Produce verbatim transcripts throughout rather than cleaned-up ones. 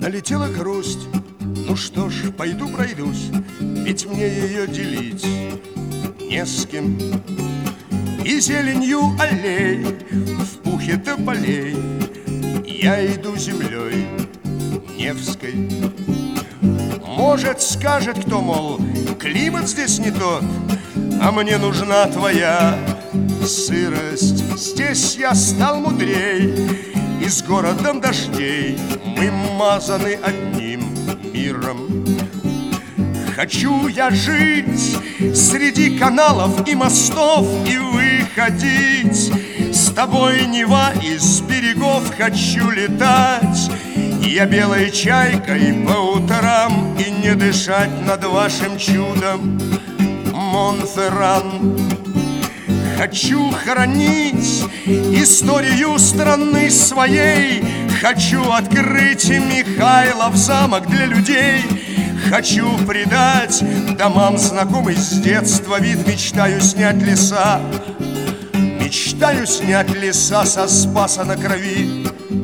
Налетела грусть, ну что ж, пойду пройдусь, ведь мне ее делить не с кем. И зеленью аллей, в пухе тополей я иду землей Невской. Может, скажет кто, мол, климат здесь не тот, а мне нужна твоя сырость. Здесь я стал мудрей, и с городом дождей мы мазаны одним миром. Хочу я жить среди каналов и мостов и выходить с тобой, Нева, из берегов. Хочу летать я белой чайкой по утрам и не дышать над вашим чудом, Монферран. Хочу хранить историю страны своей, хочу открыть Михайлов замок для людей. Хочу придать домам знакомый с детства вид. Мечтаю снять леса, мечтаю снять леса со Спаса на Крови.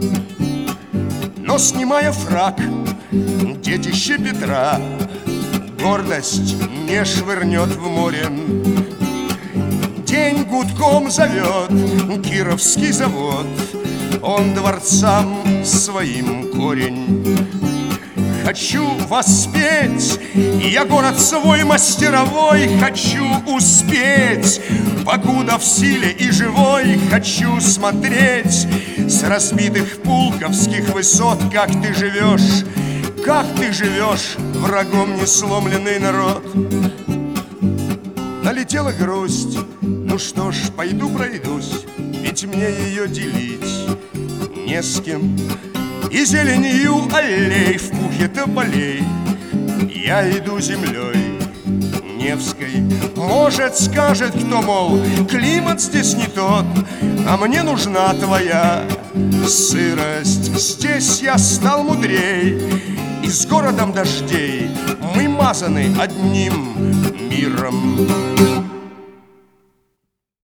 Но снимая фрак, детище Петра гордость не швырнет в море. День гудком зовет Кировский завод, он дворцам своим корень. Хочу воспеть я город свой мастеровой, хочу успеть, покуда в силе и живой. Хочу смотреть с разбитых пулковских высот, как ты живешь, как ты живешь, врагом не сломленный народ. Налетела грусть, ну что ж, пойду пройдусь, ведь мне ее делить не с кем. И зеленью аллей, в пухе тополей я иду землей Невской. Может, скажет кто, мол, климат здесь не тот, а мне нужна твоя сырость. Здесь я стал мудрей, и с городом дождей мы мазаны одним миром.